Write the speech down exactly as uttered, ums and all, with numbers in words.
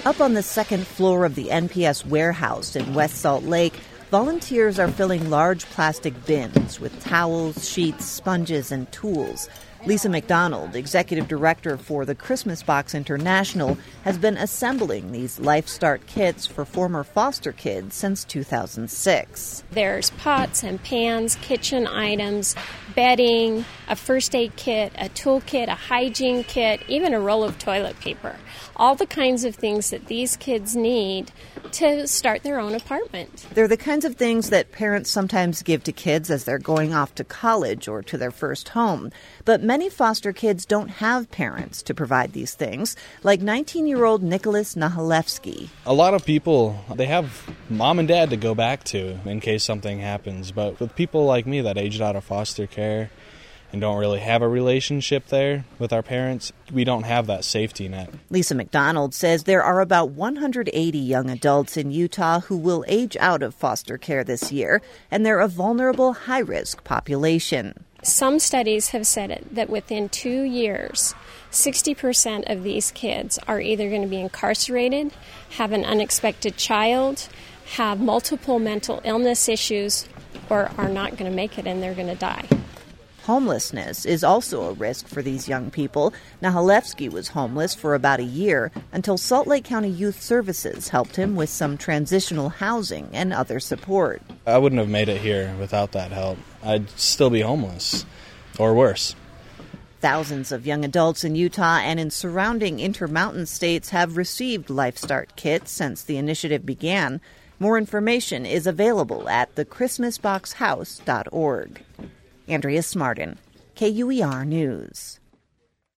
Up on the second floor of the N P S warehouse in West Salt Lake, volunteers are filling large plastic bins with towels, sheets, sponges, and tools. Lisa McDonald, executive director for the Christmas Box International, has been assembling these Life Start kits for former foster kids since two thousand six. There's pots and pans, kitchen items, bedding, a first aid kit, a tool kit, a hygiene kit, even a roll of toilet paper. All the kinds of things that these kids need to start their own apartment. They're the kinds of things that parents sometimes give to kids as they're going off to college or to their first home. But many foster kids don't have parents to provide these things, like nineteen-year-old Nicholas Nahalevsky. A lot of people, they have mom and dad to go back to in case something happens. But with people like me that aged out of foster care and don't really have a relationship there with our parents, we don't have that safety net. Lisa McDonald says there are about one hundred eighty young adults in Utah who will age out of foster care this year, and they're a vulnerable, high-risk population. Some studies have said it, that within two years, sixty percent of these kids are either going to be incarcerated, have an unexpected child, have multiple mental illness issues, or are not going to make it and they're going to die. Homelessness is also a risk for these young people. Nahalevsky was homeless for about a year until Salt Lake County Youth Services helped him with some transitional housing and other support. I wouldn't have made it here without that help. I'd still be homeless, or worse. Thousands of young adults in Utah and in surrounding Intermountain states have received Life Start kits since the initiative began. More information is available at the christmas box house dot org. Andrea Smartin, K U E R News.